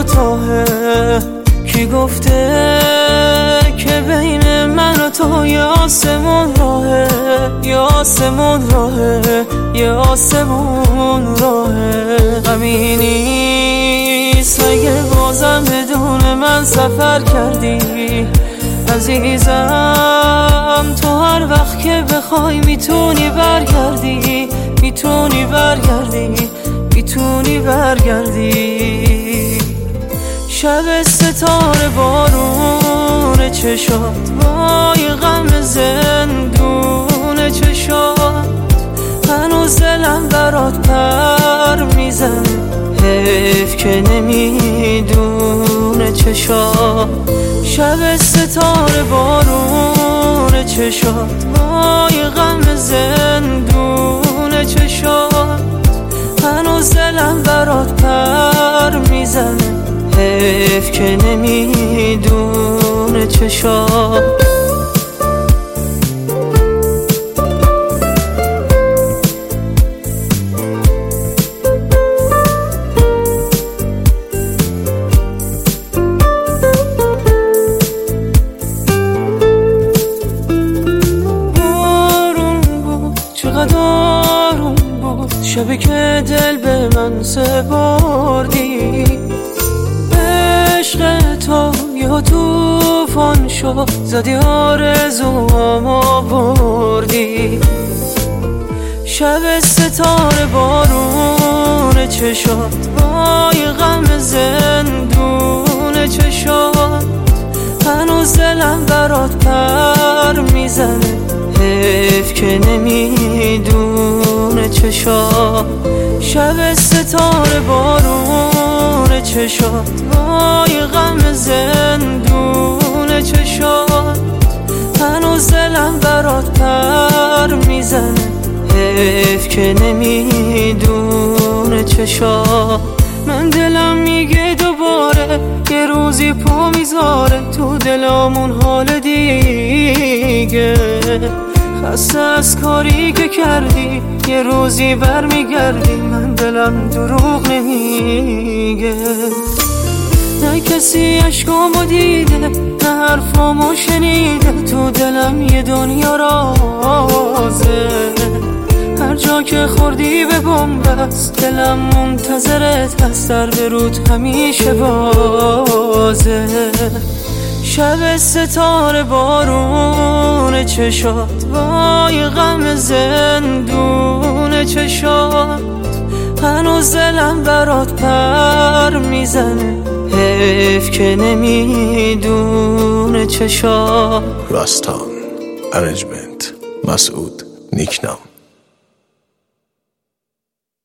دوتاه. کی گفته که بین من و تو یه آسمون راهه، یه آسمون راهه، یه آسمون راهه. غمی نیست اگه بازم بدون من سفر کردی عزیزم. تو هر وقت که بخوای میتونی برگردی، میتونی برگردی، میتونی برگردی. شب ستاره بارون چشات، وای غم زندون چشات. هنوز دلم برات پر میزنه، حیف که نمیدونه چشات. شب ستاره بارون چشات، وای غم زندون چشات. هنوز دلم برات پر میزنه، حیف که نمیدونه چشات. چقدر آروم بود شبی که دل به من سپردی. عشق تو یا توفان شد، زدی آرزوام آوردی. شب ستاره بارون چشات، وای غم زندون چشات. هنوز دلم برات پر میزنه، حیف که نمیدونه چشات. شب ستاره بارون چشات، وای غم زندون چشات. هنوز دلم برات پر میزنه، حیف که نمیدونه چشات. من دلم میگه دوباره یه روزی پا میذاره تو دلمون حال دیگه. خسته از کاری که کردی یه روزی برمیگردی، من دلم دروغ نمیگه. نه کسی عشقامو دیده، نه حرفامو شنیده، تو دلم یه دنیا رازه. هر جا که خوردی به بنبست، دلم منتظرت هست، در به رود همیشه بازه. شب ستاره بارون چشات، وای غم زندون چشات. هنوز دلم برات پر میزنه، حیف که نمیدونه چشات. راستان ارنجمنت مسعود نیکنام.